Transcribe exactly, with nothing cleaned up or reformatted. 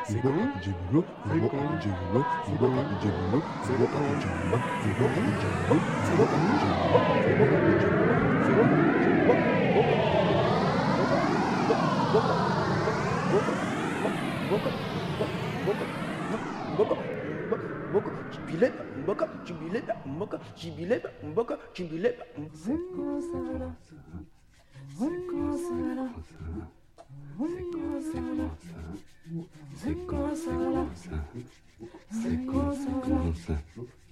c'est bon, Jimmy, c'est bon, Jimmy, c'est bon, Jimmy, c'est bon, Jimmy, c'est bon, Jimmy, c'est bon, C'est quoi ça là? C'est quoi ça là?